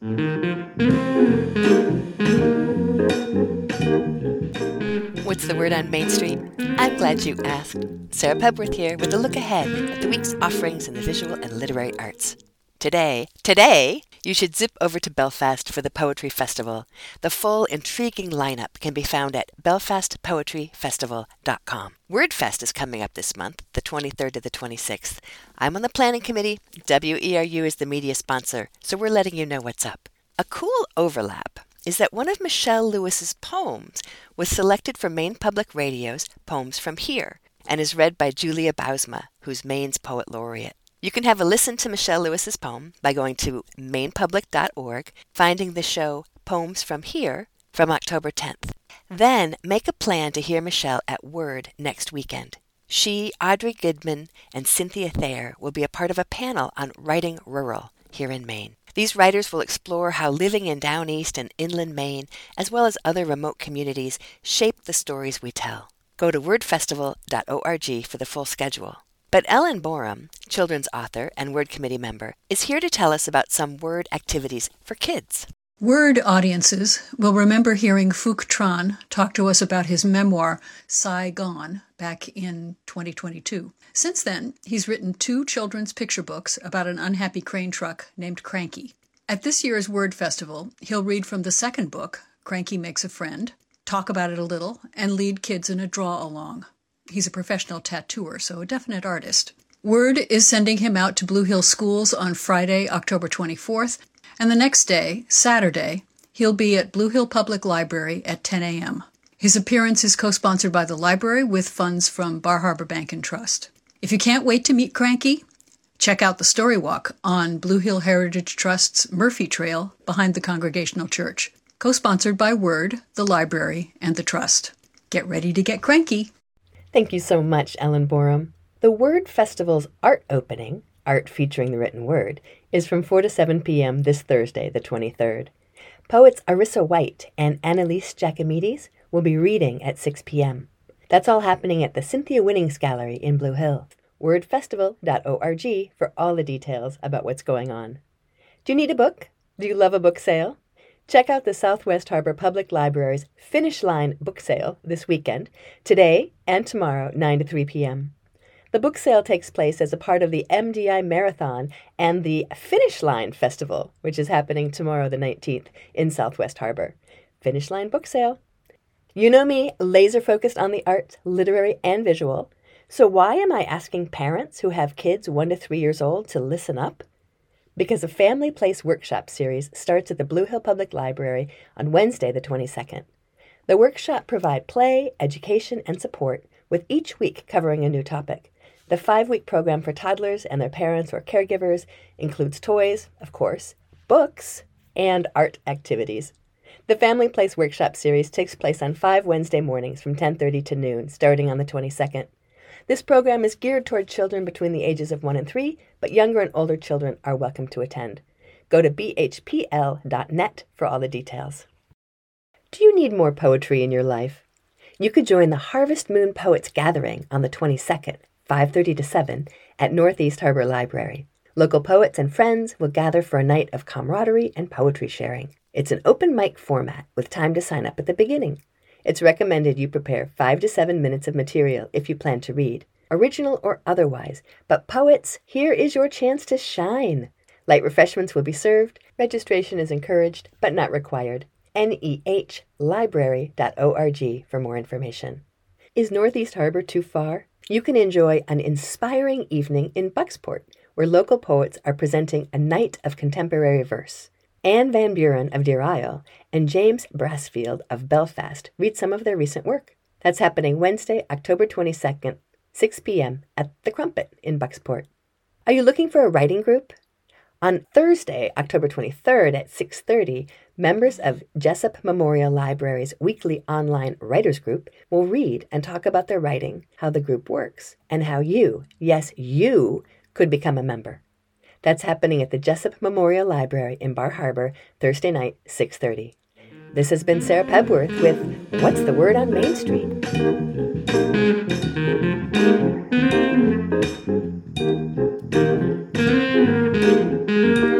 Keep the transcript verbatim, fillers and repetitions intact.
What's the word on Main Street? I'm glad you asked. Sarah Pebworth here with a look ahead at the week's offerings in the visual and literary arts. Today, today, you should zip over to Belfast for the Poetry Festival. The full, intriguing lineup can be found at belfast poetry festival dot com. WordFest is coming up this month, the twenty-third to the twenty-sixth. I'm on the planning committee. W E R U is the media sponsor, so we're letting you know what's up. A cool overlap is that one of Michelle Lewis's poems was selected for Maine Public Radio's Poems from Here and is read by Julia Bausma, who's Maine's poet laureate. You can have a listen to Michelle Lewis's poem by going to maine public dot org, finding the show Poems from Here from October tenth. Then make a plan to hear Michelle at Word next weekend. She, Audrey Goodman, and Cynthia Thayer will be a part of a panel on writing rural here in Maine. These writers will explore how living in Down East and inland Maine, as well as other remote communities, shape the stories we tell. Go to word festival dot org for the full schedule. But Ellen Borum, children's author and Word Committee member, is here to tell us about some Word activities for kids. Word audiences will remember hearing Phuc Tran talk to us about his memoir, Saigon, back in twenty twenty-two. Since then, he's written two children's picture books about an unhappy crane truck named Cranky. At this year's Word Festival, he'll read from the second book, Cranky Makes a Friend, talk about it a little, and lead kids in a draw-along. He's a professional tattooer, so a definite artist. Word is sending him out to Blue Hill Schools on Friday, October twenty-fourth, and the next day, Saturday, he'll be at Blue Hill Public Library at ten a.m. His appearance is co-sponsored by the library with funds from Bar Harbor Bank and Trust. If you can't wait to meet Cranky, check out the Story Walk on Blue Hill Heritage Trust's Murphy Trail behind the Congregational Church, co-sponsored by Word, the library, and the Trust. Get ready to get cranky. Thank you so much, Ellen Borum. The Word Festival's art opening, art featuring the written word, is from four to seven p.m. this Thursday, the twenty-third. Poets Arissa White and Annalise Giacomides will be reading at six p.m. That's all happening at the Cynthia Winnings Gallery in Blue Hill. word festival dot org for all the details about what's going on. Do you need a book? Do you love a book sale? Check out the Southwest Harbor Public Library's Finish Line book sale this weekend, today and tomorrow, nine to three p.m. The book sale takes place as a part of the M D I Marathon and the Finish Line Festival, which is happening tomorrow the nineteenth in Southwest Harbor. Finish Line book sale. You know me, laser-focused on the arts, literary and visual. So why am I asking parents who have kids one to three years old to listen up? Because a Family Place workshop series starts at the Blue Hill Public Library on Wednesday the twenty-second. The workshop provide play, education, and support, with each week covering a new topic. The five-week program for toddlers and their parents or caregivers includes toys, of course, books, and art activities. The Family Place workshop series takes place on five Wednesday mornings from ten thirty to noon, starting on the twenty-second. This program is geared toward children between the ages of one and three, but younger and older children are welcome to attend. Go to b h p l dot net for all the details. Do you need more poetry in your life? You could join the Harvest Moon Poets Gathering on the twenty-second, five thirty to seven, at Northeast Harbor Library. Local poets and friends will gather for a night of camaraderie and poetry sharing. It's an open mic format with time to sign up at the beginning. It's recommended you prepare five to seven minutes of material if you plan to read, original or otherwise. But poets, here is your chance to shine. Light refreshments will be served. Registration is encouraged, but not required. N E H library dot org for more information. Is Northeast Harbor too far? You can enjoy an inspiring evening in Bucksport, where local poets are presenting a night of contemporary verse. Anne Van Buren of Deer Isle and James Brassfield of Belfast read some of their recent work. That's happening Wednesday, October twenty-second, six p.m. at The Crumpet in Bucksport. Are you looking for a writing group? On Thursday, October twenty-third at six thirty, members of Jessup Memorial Library's weekly online writers group will read and talk about their writing, how the group works, and how you, yes, you, could become a member. That's happening at the Jessup Memorial Library in Bar Harbor, Thursday night, six thirty. This has been Sarah Pebworth with What's the Word on Main Street? Thank you.